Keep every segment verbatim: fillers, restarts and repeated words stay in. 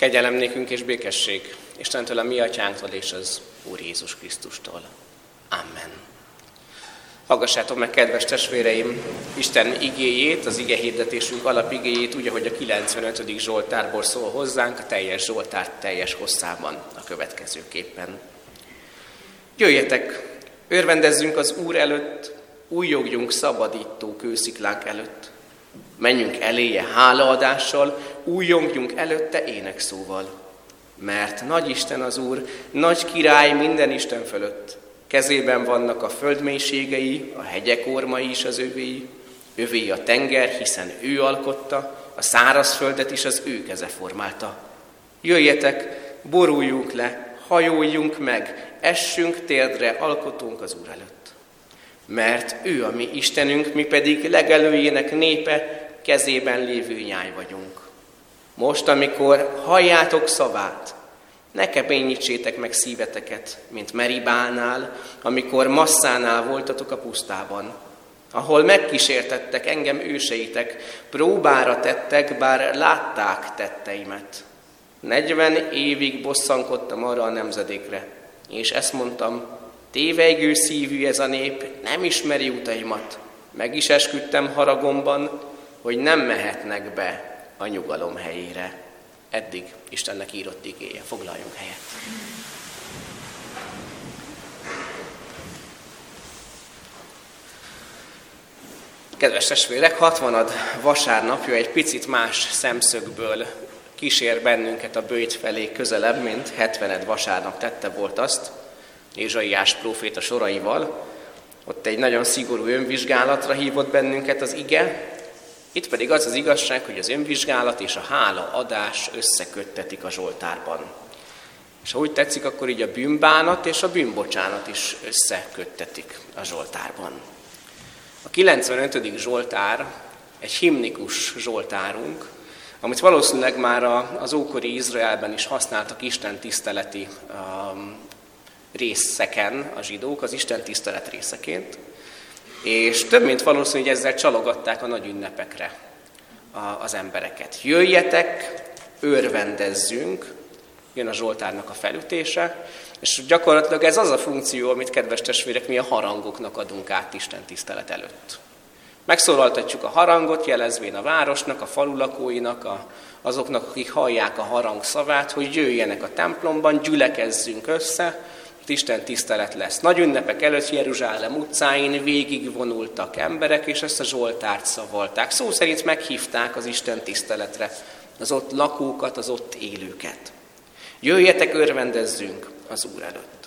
Kegyelem nékünk és békesség Istentől, a mi atyánktól és az Úr Jézus Krisztustól. Amen. Hallgassátok meg, kedves testvéreim, Isten igéjét, az igehirdetésünk alapigéjét, úgy, ahogy a kilencvenötödik Zsoltárból szól hozzánk, a teljes Zsoltár teljes hosszában a következőképpen. Jöjjetek, örvendezzünk az Úr előtt, újjogjunk szabadító kősziklánk előtt. Menjünk eléje hálaadással, újjongjunk előtte énekszóval. Mert nagy Isten az Úr, nagy király minden Isten fölött. Kezében vannak a föld mélységei, a hegyek ormai is az övéi. Övéi a tenger, hiszen ő alkotta, a szárazföldet is az ő keze formálta. Jöjjetek, boruljunk le, hajóljunk meg, essünk térdre, alkotunk az Úr előtt. Mert ő a mi Istenünk, mi pedig legelőjének népe, kezében lévő nyáj vagyunk. Most, amikor halljátok szavát, ne keményítsétek meg szíveteket, mint Meribánál, amikor Masszánál voltatok a pusztában, ahol megkísértettek engem őseitek, próbára tettek, bár látták tetteimet. Negyven évig bosszankodtam arra a nemzedékre, és ezt mondtam, tévejgő szívű ez a nép, nem ismeri utaimat. Meg is esküdtem haragomban, hogy nem mehetnek be a nyugalom helyére. Eddig Istennek írott igéje. Foglaljunk helyet. Kedves testvérek, hatvanadd vasárnapja egy picit más szemszögből kísér bennünket a böjt felé közelebb, mint hetvened vasárnap tette volt azt, Ézsaiás próféta soraival. Ott egy nagyon szigorú önvizsgálatra hívott bennünket az ige, itt pedig az az igazság, hogy az önvizsgálat és a hálaadás összeköttetik a Zsoltárban. És ha úgy tetszik, akkor így a bűnbánat és a bűnbocsánat is összeköttetik a Zsoltárban. A kilencvenötödik Zsoltár egy himnikus zsoltárunk, amit valószínűleg már az ókori Izraelben is használtak Isten tiszteleti um, részeken a zsidók, az Isten tisztelet részeként, és több mint valószínű, hogy ezzel csalogatták a nagy ünnepekre az embereket. Jöjjetek, örvendezzünk, jön a Zsoltárnak a felütése, és gyakorlatilag ez az a funkció, amit, kedves testvérek, mi a harangoknak adunk át Isten tisztelet előtt. Megszólaltatjuk a harangot, jelezvén a városnak, a falu lakóinak, a, azoknak, akik hallják a harang szavát, hogy jöjjenek a templomban, gyülekezzünk össze, Isten tisztelet lesz. Nagy ünnepek előtt Jeruzsálem utcáin végigvonultak emberek, és ezt a Zsoltárt szavalták. Szó szerint meghívták az Isten tiszteletre az ott lakókat, az ott élőket. Jöjjetek, örvendezzünk az Úr előtt.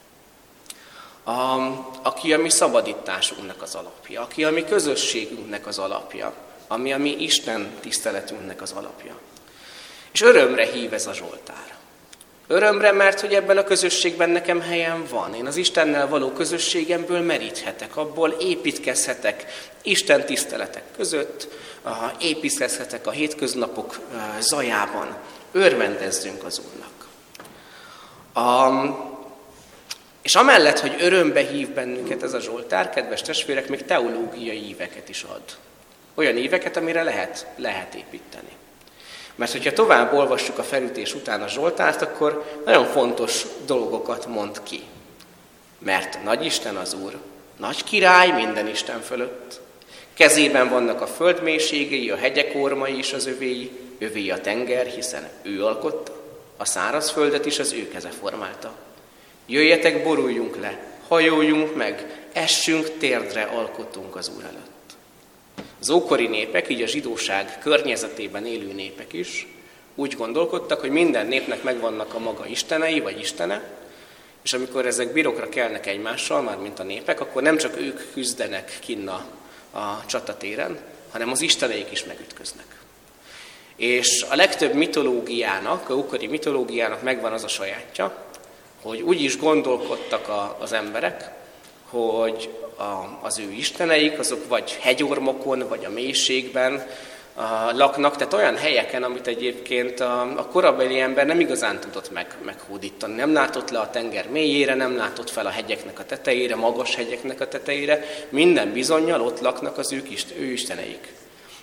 A, aki a mi szabadításunknak az alapja, aki a mi közösségünknek az alapja, ami a mi Isten tiszteletünknek az alapja. És örömre hív ez a Zsoltár. Örömre, mert hogy ebben a közösségben nekem helyem van. Én az Istennel való közösségemből meríthetek, abból építkezhetek Isten tiszteletek között, építkezhetek a hétköznapok zajában. Örvendezzünk az Úrnak. A, és amellett, hogy örömbe hív bennünket ez a Zsoltár, kedves testvérek, még teológiai íveket is ad. Olyan íveket, amire lehet, lehet építeni. Mert hogyha tovább olvassuk a felütés után a Zsoltárt, akkor nagyon fontos dolgokat mond ki. Mert nagy Isten az Úr, nagy király minden Isten fölött. Kezében vannak a föld mélységei, a hegyek ormai is az övéi, övéi a tenger, hiszen ő alkotta, a szárazföldet is az ő keze formálta. Jöjjetek, boruljunk le, hajóljunk meg, essünk térdre, alkotunk az Úr előtt. Az ókori népek, így a zsidóság környezetében élő népek is úgy gondolkodtak, hogy minden népnek megvannak a maga istenei, vagy istene, és amikor ezek birokra kelnek egymással, már mint a népek, akkor nem csak ők küzdenek kinn a, a csatatéren, hanem az isteneik is megütköznek. És a legtöbb mitológiának, a ókori mitológiának megvan az a sajátja, hogy úgy is gondolkodtak a, az emberek, hogy a, az ő isteneik, azok vagy hegyormokon, vagy a mélységben a, laknak, tehát olyan helyeken, amit egyébként a, a korabeli ember nem igazán tudott meg, meghódítani. Nem látott le a tenger mélyére, nem látott fel a hegyeknek a tetejére, magas hegyeknek a tetejére, minden bizonnyal ott laknak az ők, ő isteneik.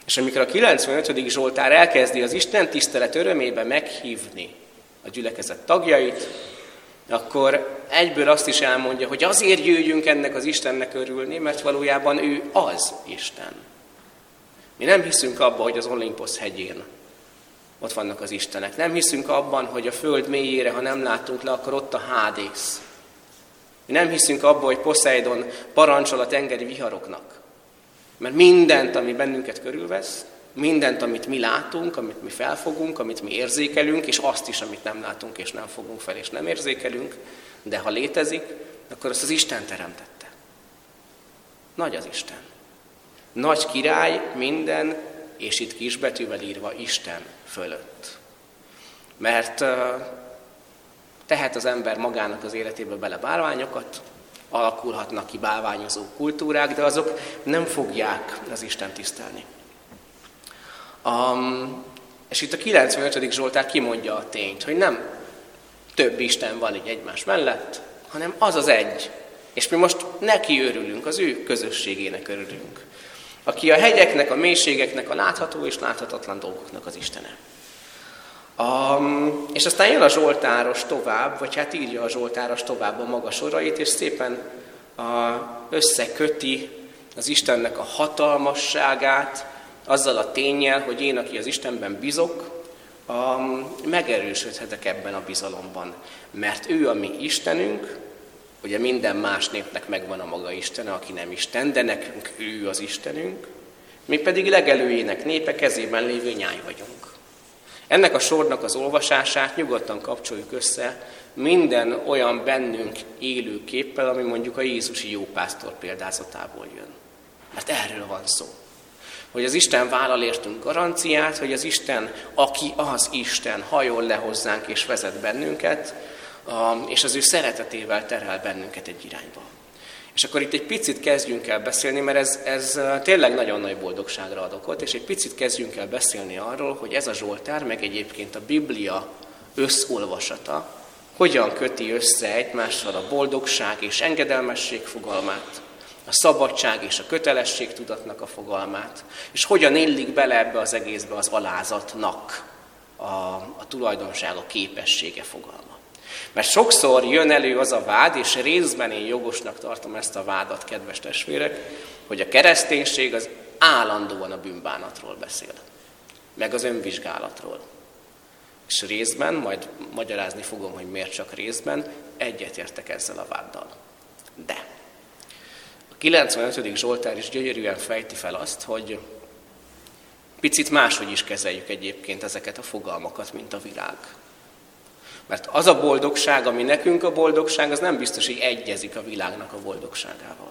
És amikor a kilencvenötödik Zsoltár elkezdi az Isten tisztelet örömébe meghívni a gyülekezet tagjait, akkor egyből azt is elmondja, hogy azért jöjjünk ennek az Istennek örülni, mert valójában ő az Isten. Mi nem hiszünk abban, hogy az Olimposz hegyén ott vannak az Istenek. Nem hiszünk abban, hogy a föld mélyére, ha nem látunk le, akkor ott a Hádész. Mi nem hiszünk abban, hogy Poseidon parancsol a tengeri viharoknak. Mert mindent, ami bennünket körülvesz, mindent, amit mi látunk, amit mi felfogunk, amit mi érzékelünk, és azt is, amit nem látunk, és nem fogunk fel, és nem érzékelünk, de ha létezik, akkor azt az Isten teremtette. Nagy az Isten. Nagy király minden, és itt kisbetűvel írva Isten fölött. Mert uh, tehet az ember magának az életébe bele bálványokat, alakulhatnak ki bálványozó kultúrák, de azok nem fogják az Isten tisztelni. Um, és itt a kilencvenötödik Zsoltár kimondja a tényt, hogy nem több Isten van így egymás mellett, hanem az az egy. És mi most neki örülünk, az ő közösségének örülünk. Aki a hegyeknek, a mélységeknek, a látható és láthatatlan dolgoknak az Istene. Um, és aztán jön a Zsoltáros tovább, vagy hát írja a Zsoltáros tovább a maga sorait, és szépen uh, összeköti az Istennek a hatalmasságát azzal a ténnyel, hogy én, aki az Istenben bízok, um, megerősödhetek ebben a bizalomban. Mert ő a mi Istenünk, ugye minden más népnek megvan a maga Istene, aki nem Isten, de nekünk ő az Istenünk, mi pedig legelőjének népe, kezében lévő nyáj vagyunk. Ennek a sornak az olvasását nyugodtan kapcsoljuk össze minden olyan bennünk élő képpel, ami mondjuk a jézusi jópásztor példázatából jön. Mert erről van szó. Hogy az Isten vállal értünk garanciát, hogy az Isten, aki az Isten, hajol le hozzánk és vezet bennünket, és az ő szeretetével terel bennünket egy irányba. És akkor itt egy picit kezdjünk el beszélni, mert ez, ez tényleg nagyon nagy boldogságra ad okot, és egy picit kezdjünk el beszélni arról, hogy ez a Zsoltár, meg egyébként a Biblia összolvasata, hogyan köti össze egymással a boldogság és engedelmesség fogalmát, a szabadság és a kötelesség tudatnak a fogalmát, és hogyan illik bele ebbe az egészbe az alázatnak a, a tulajdonsága, képessége fogalma. Mert sokszor jön elő az a vád, és részben én jogosnak tartom ezt a vádat, kedves testvérek, hogy a kereszténység az állandóan a bűnbánatról beszél, meg az önvizsgálatról. És részben, majd magyarázni fogom, hogy miért csak részben, egyetértek ezzel a váddal. De a kilencvenötödik Zsoltár is gyönyörűen fejti fel azt, hogy picit máshogy is kezeljük egyébként ezeket a fogalmakat, mint a világ. Mert az a boldogság, ami nekünk a boldogság, az nem biztos, hogy egyezik a világnak a boldogságával.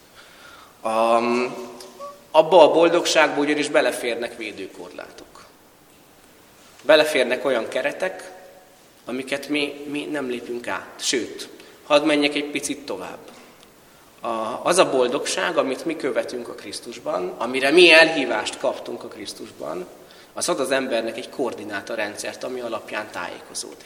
Um, abba a boldogságba ugyanis beleférnek védőkorlátok. Beleférnek olyan keretek, amiket mi, mi nem lépünk át. Sőt, hadd menjek egy picit tovább. A, az a boldogság, amit mi követünk a Krisztusban, amire mi elhívást kaptunk a Krisztusban, az ad az embernek egy koordinátorrendszert, ami alapján tájékozódik.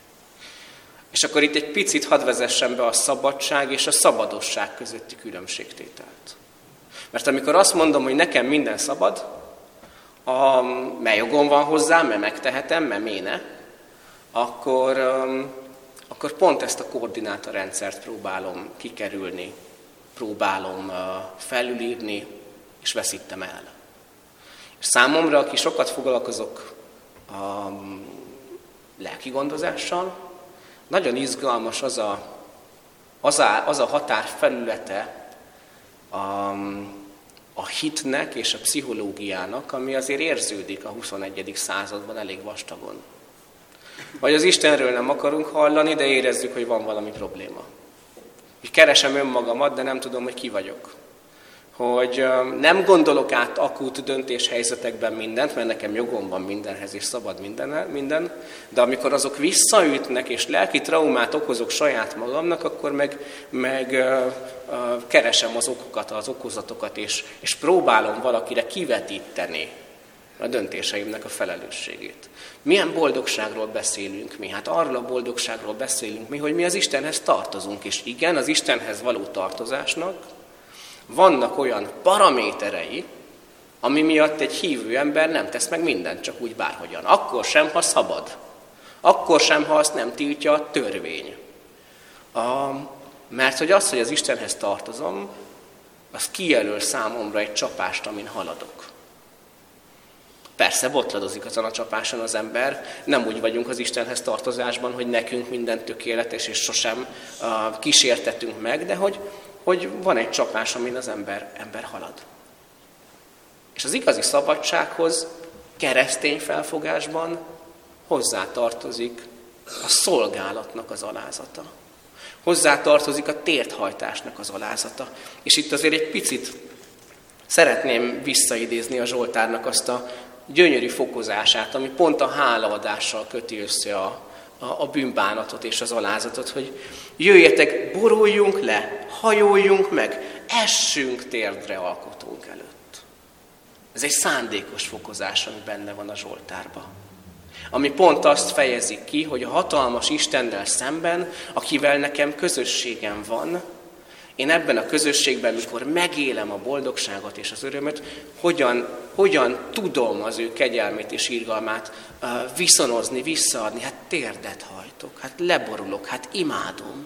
És akkor itt egy picit hadd vezessen be a szabadság és a szabadosság közötti különbségtételt. Mert amikor azt mondom, hogy nekem minden szabad, a, mert jogom van hozzá, mert megtehetem, mert miért ne, akkor, um, akkor pont ezt a koordinátorrendszert próbálom kikerülni, próbálom uh, felülírni, és veszítem el. És számomra, aki sokat foglalkozok a um, lelki gondozással, nagyon izgalmas az a, az a, az a határ felülete a, a hitnek és a pszichológiának, ami azért érződik a huszonegyedik században elég vastagon. Vagy az Istenről nem akarunk hallani, de érezzük, hogy van valami probléma. Hogy keresem önmagamat, de nem tudom, hogy ki vagyok. Hogy nem gondolok át akut döntéshelyzetekben mindent, mert nekem jogom van mindenhez, és szabad minden, minden, de amikor azok visszaütnek, és lelki traumát okozok saját magamnak, akkor meg, meg uh, uh, keresem az okokat, az okozatokat, és, és próbálom valakire kivetíteni a döntéseimnek a felelősségét. Milyen boldogságról beszélünk mi? Hát arról a boldogságról beszélünk mi, hogy mi az Istenhez tartozunk, és igen, az Istenhez való tartozásnak vannak olyan paraméterei, ami miatt egy hívő ember nem tesz meg mindent csak úgy bárhogyan. Akkor sem, ha szabad. Akkor sem, ha azt nem tiltja a törvény. A, mert hogy az, hogy az Istenhez tartozom, az kijelöl számomra egy csapást, amin haladok. Persze botladozik azon a csapáson az ember, nem úgy vagyunk az Istenhez tartozásban, hogy nekünk minden tökéletes, és sosem uh, kísértetünk meg, de hogy, hogy van egy csapás, amin az ember, ember halad. És az igazi szabadsághoz keresztény felfogásban hozzátartozik a szolgálatnak az alázata. Hozzátartozik a térthajtásnak az alázata. És itt azért egy picit szeretném visszaidézni a Zsoltárnak azt a gyönyörű fokozását, ami pont a hálaadással köti össze a, a, a bűnbánatot és az alázatot, hogy jöjjetek, boruljunk le, hajoljunk meg, essünk térdre alkotónk előtt. Ez egy szándékos fokozás, ami benne van a Zsoltárban. Ami pont azt fejezi ki, hogy a hatalmas Istennel szemben, akivel nekem közösségem van, én ebben a közösségben, mikor megélem a boldogságot és az örömöt, hogyan, hogyan tudom az ő kegyelmét és irgalmát uh, viszonozni, visszaadni. Hát térdet hajtok, hát leborulok, hát imádom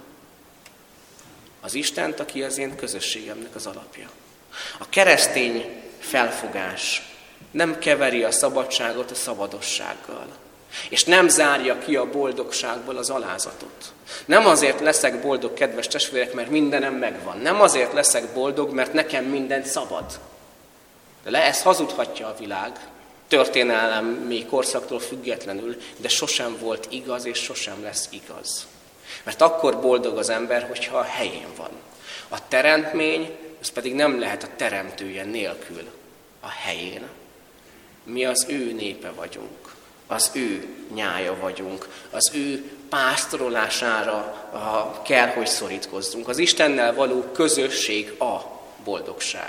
az Istent, aki az én közösségemnek az alapja. A keresztény felfogás nem keveri a szabadságot a szabadossággal. És nem zárja ki a boldogságból az alázatot. Nem azért leszek boldog, kedves testvérek, mert mindenem megvan. Nem azért leszek boldog, mert nekem minden szabad. De le, ezt hazudhatja a világ, történelmi korszaktól függetlenül, de sosem volt igaz, és sosem lesz igaz. Mert akkor boldog az ember, hogyha a helyén van. A teremtmény, az pedig nem lehet a teremtője nélkül a helyén. Mi az ő népe vagyunk. Az ő nyája vagyunk, az ő pásztorolására kell, hogy szorítkozzunk. Az Istennel való közösség a boldogság.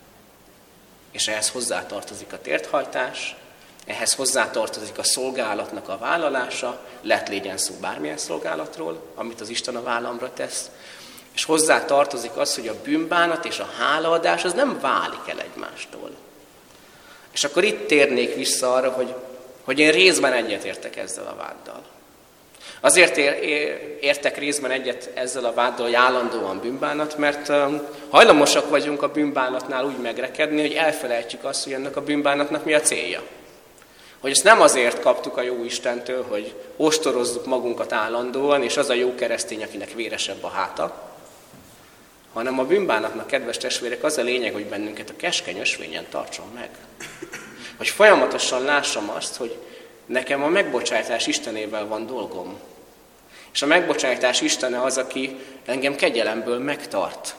És ehhez hozzátartozik a térthajtás, ehhez hozzátartozik a szolgálatnak a vállalása, lett légyen szó bármilyen szolgálatról, amit az Isten a vállamra tesz, és hozzátartozik az, hogy a bűnbánat és a hálaadás az nem válik el egymástól. És akkor itt térnék vissza arra, hogy hogy én részben egyetértek ezzel a váddal. Azért ér, ér, értek részben egyet ezzel a váddal, hogy állandóan bűnbánat, mert um, hajlamosak vagyunk a bűnbánatnál úgy megrekedni, hogy elfelejtjük azt, hogy ennek a bűnbánatnak mi a célja. Hogy ezt nem azért kaptuk a jó Istentől, hogy ostorozzuk magunkat állandóan, és az a jó keresztény, akinek véresebb a háta, hanem a bűnbánatnak, kedves testvérek, az a lényeg, hogy bennünket a keskeny ösvényen tartson meg. Hogy folyamatosan lássam azt, hogy nekem a megbocsátás Istenével van dolgom. És a megbocsátás Istene az, aki engem kegyelemből megtart.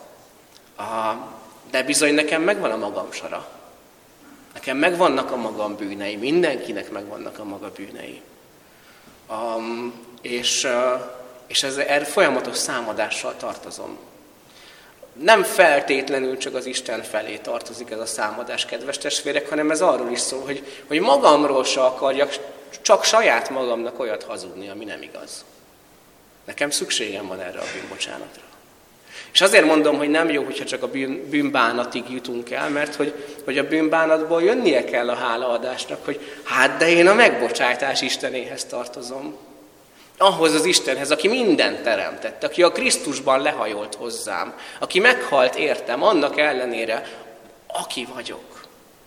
De bizony nekem megvan a magam sara. Nekem megvannak a magam bűnei, mindenkinek megvannak a maga bűnei. Um, és és ez, erre folyamatos számadással tartozom. Nem feltétlenül csak az Isten felé tartozik ez a számadás, kedves testvérek, hanem ez arról is szól, hogy, hogy magamról se akarjak csak saját magamnak olyat hazudni, ami nem igaz. Nekem szükségem van erre a bűnbocsánatra. És azért mondom, hogy nem jó, hogyha csak a bűn, bűnbánatig jutunk el, mert hogy, hogy a bűnbánatból jönnie kell a hálaadásnak, hogy hát de én a megbocsátás Istenéhez tartozom. Ahhoz az Istenhez, aki mindent teremtett, aki a Krisztusban lehajolt hozzám, aki meghalt értem, annak ellenére, aki vagyok.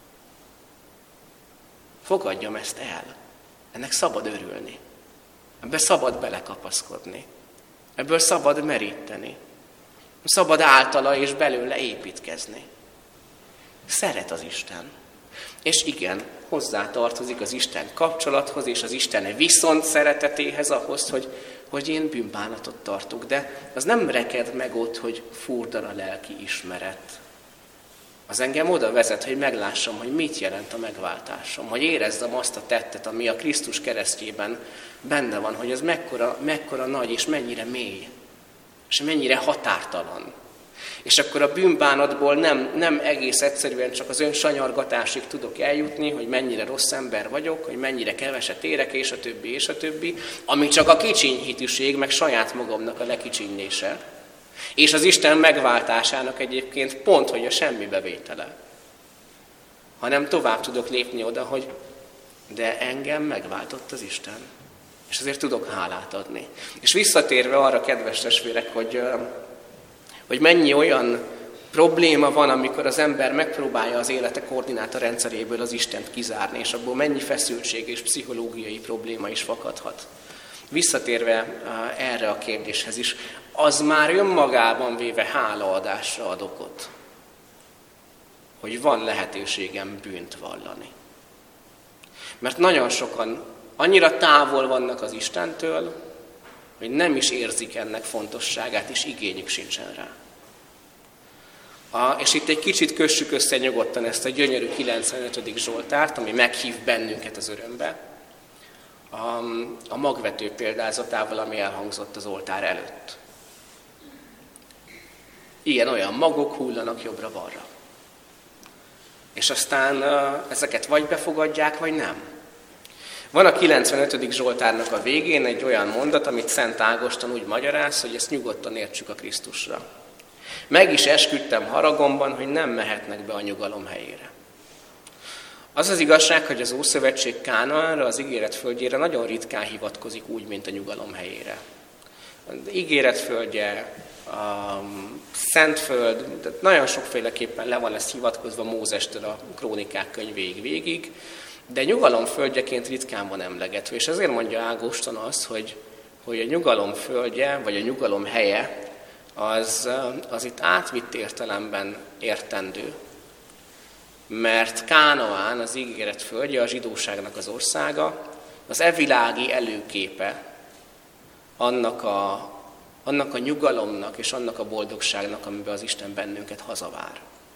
Fogadjam ezt el. Ennek szabad örülni. Ebben szabad belekapaszkodni. Ebből szabad meríteni. Szabad általa és belőle építkezni. Szeret az Isten. És igen, hozzátartozik az Isten kapcsolathoz, és az Isten viszont szeretetéhez ahhoz, hogy, hogy én bűnbánatot tartok. De az nem reked meg ott, hogy furdan a lelki ismeret. Az engem oda vezet, hogy meglássam, hogy mit jelent a megváltásom, hogy érezzem azt a tettet, ami a Krisztus keresztjében benne van, hogy az mekkora, mekkora nagy és mennyire mély, és mennyire határtalan. És akkor a bűnbánatból nem, nem egész egyszerűen csak az önsanyargatásig tudok eljutni, hogy mennyire rossz ember vagyok, hogy mennyire keveset érek, és a többi, és a többi, ami csak a kicsiny hitűség, meg saját magamnak a lekicsinylése. És az Isten megváltásának egyébként pont, hogy a semmibevétele. hanem tovább tudok lépni oda, hogy de engem megváltott az Isten. És azért tudok hálát adni. És visszatérve arra, kedves testvérek, hogy, hogy mennyi olyan probléma van, amikor az ember megpróbálja az élete koordináta rendszeréből az Istent kizárni, és abból mennyi feszültség és pszichológiai probléma is fakadhat. Visszatérve erre a kérdéshez is, az már önmagában véve hálaadásra ad okot, hogy van lehetőségem bűnt vallani. Mert nagyon sokan annyira távol vannak az Istentől, hogy nem is érzik ennek fontosságát, és igényük sincsen rá. A, és itt egy kicsit kössük össze nyugodtan ezt a gyönyörű kilencvenötödik Zsoltárt, ami meghív bennünket az örömbe, a, a magvető példázatával, ami elhangzott az oltár előtt. Ilyen-olyan magok hullanak jobbra-balra. És aztán ezeket vagy befogadják, vagy nem. Van a kilencvenötödik Zsoltárnak a végén egy olyan mondat, amit Szent Ágoston úgy magyaráz, hogy ezt nyugodtan értsük a Krisztusra. Meg is esküdtem haragomban, hogy nem mehetnek be a nyugalom helyére. Az az igazság, hogy az Ószövetség Kánaánra, az ígéret földjére nagyon ritkán hivatkozik úgy, mint a nyugalom helyére. Az ígéret földje, a Szentföld, tehát nagyon sokféleképpen le van ez hivatkozva Mózestől a Krónikák könyvéig végig, de nyugalom földjeként ritkán van emlegetve, és ezért mondja Ágoston azt, hogy, hogy a nyugalom földje, vagy a nyugalom helye, az, az itt átvitt értelemben értendő. Mert Kánaán, az ígéret földje, a zsidóságnak az országa, az evilági előképe annak a, annak a nyugalomnak és annak a boldogságnak, amiben az Isten bennünket hazavár.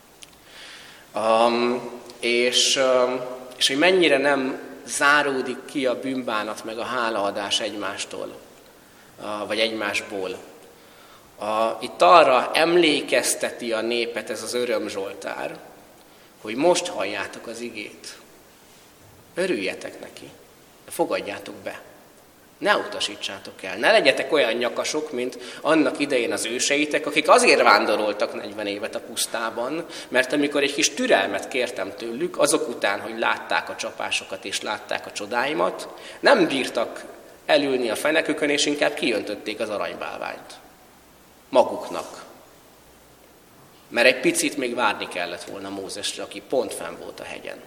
Um, és, um, és hogy mennyire nem záródik ki a bűnbánat meg a hálaadás egymástól, uh, vagy egymásból. A, itt arra emlékezteti a népet ez az örömzsoltár, hogy most halljátok az igét. Örüljetek neki, fogadjátok be. Ne utasítsátok el, ne legyetek olyan nyakasok, mint annak idején az őseitek, akik azért vándoroltak negyven évet a pusztában, mert amikor egy kis türelmet kértem tőlük, azok után, hogy látták a csapásokat és látták a csodáimat, nem bírtak elülni a fenekükön, és inkább kijöntötték az aranybálványt. Maguknak. Mert egy picit még várni kellett volna Mózesre, aki pont fenn volt a hegyen.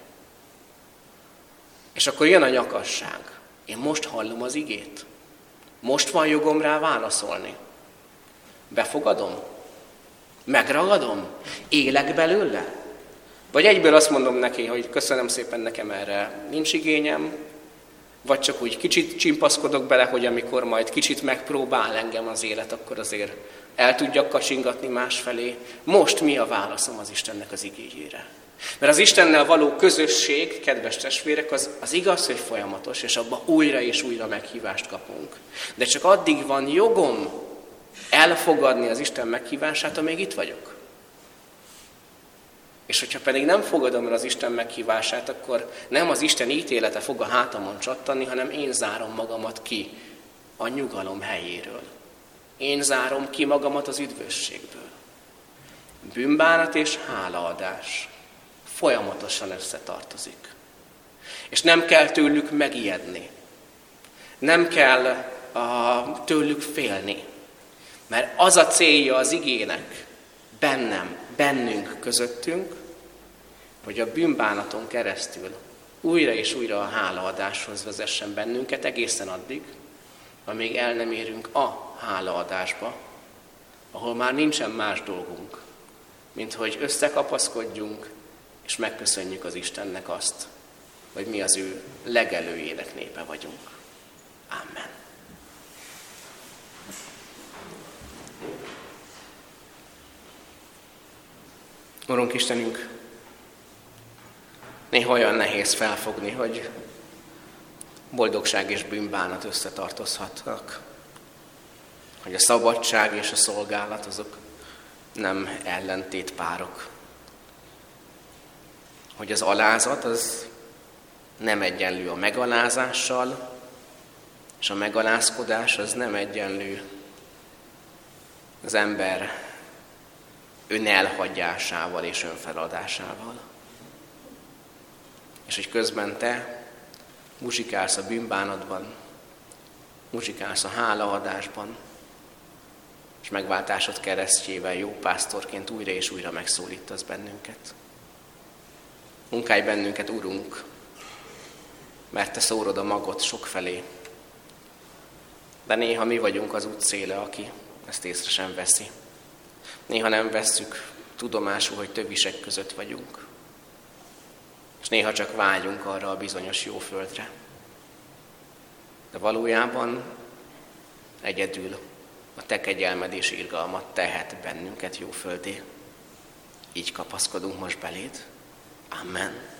És akkor jön a nyakasság. Én most hallom az igét. Most van jogom rá válaszolni. Befogadom? Megragadom? Élek belőle? Vagy egyből azt mondom neki, hogy köszönöm szépen, nekem erre nincs igényem, vagy csak úgy kicsit csimpaszkodok bele, hogy amikor majd kicsit megpróbál engem az élet, akkor azért el tudjak kacsingatni másfelé. Most mi a válaszom az Istennek az igéjére? Mert az Istennel való közösség, kedves testvérek, az, az igaz, hogy folyamatos, és abban újra és újra meghívást kapunk. De csak addig van jogom elfogadni az Isten meghívását, amíg itt vagyok. És hogyha pedig nem fogadom el az Isten meghívását, akkor nem az Isten ítélete fog a hátamon csattani, hanem én zárom magamat ki a nyugalom helyéről. Én zárom ki magamat az üdvösségből. Bűnbánat és hálaadás folyamatosan összetartozik. És nem kell tőlük megijedni. Nem kell a, tőlük félni. Mert az a célja az igének bennem, bennünk, közöttünk, hogy a bűnbánaton keresztül újra és újra a hálaadáshoz vezessen bennünket egészen addig, amíg el nem érünk a hálaadásba, ahol már nincsen más dolgunk, mint hogy összekapaszkodjunk, és megköszönjük az Istennek azt, hogy mi az ő legelőjének népe vagyunk. Amen. Urunk Istenünk, néha olyan nehéz felfogni, hogy boldogság és bűnbánat összetartozhatnak. Hogy a szabadság és a szolgálat azok nem ellentétpárok. Hogy az alázat az nem egyenlő a megalázással, és a megalázkodás az nem egyenlő az ember önelhagyásával és önfeladásával. és hogy közben te muzsikálsz a bűnbánatban, muzsikálsz a hálaadásban, és megváltásod keresztjével jó pásztorként újra és újra megszólítasz bennünket. Munkálj bennünket, Urunk, mert te szórod a magot sokfelé, de néha mi vagyunk az útszéle, aki ezt észre sem veszi. Néha nem vesszük tudomásul, hogy tövisek között vagyunk, és néha csak vágyunk arra a bizonyos jó földre. De valójában egyedül a te kegyelmed és irgalmat tehet bennünket jó földé. Így kapaszkodunk most beléd. Amen.